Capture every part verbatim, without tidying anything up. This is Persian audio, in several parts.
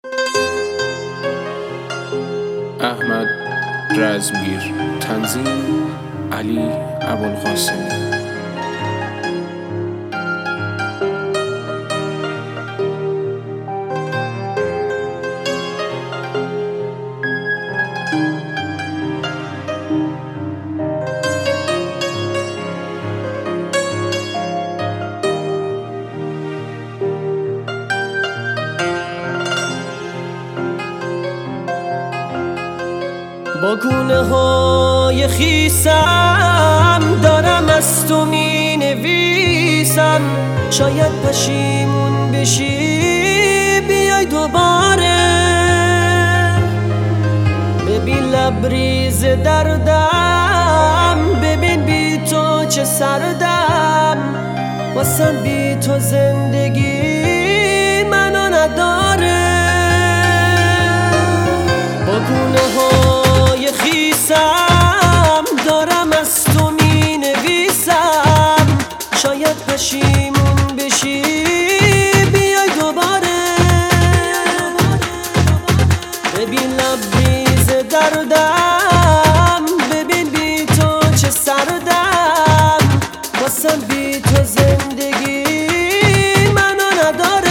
احمد رزمگیر. تنظیم علی ابوالقاسمی. با گونه های خیسم دارم از تو می نویسم، شاید پشیمون بشی بیای دوباره. ببین لبریز دردم، ببین بی تو چه سردم، واسم بی تو زندگی منو نداره. با گونه های خیسم دارم از تو می نویسم، شاید پشیمون بشی بیای دوباره. ببین لبریز دردم، ببین بی تو چه سردم، واسم بی تو زندگی منو نداره.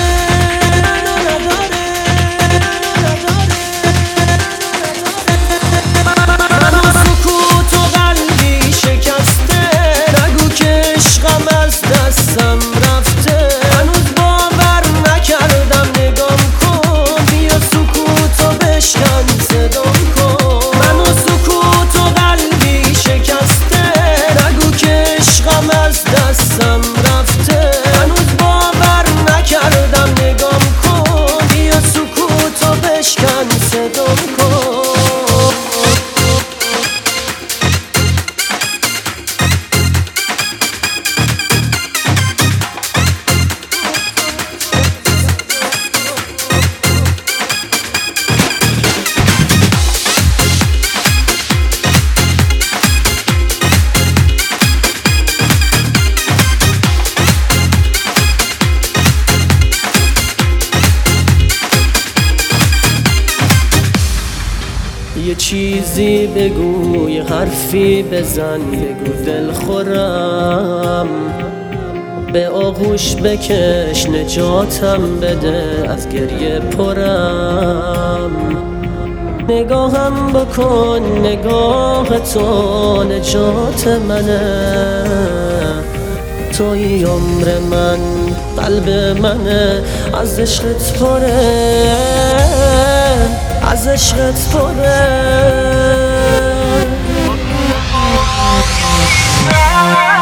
یه چیزی بگو، یه حرفی بزن، بگو دل خورم، به آغوش بکش نجاتم بده، از گریه پرم. نگاهم بکن، نگاه تو نجات منه، توی عمر من، قلب منه، از عشقت پره، از عشقت پره.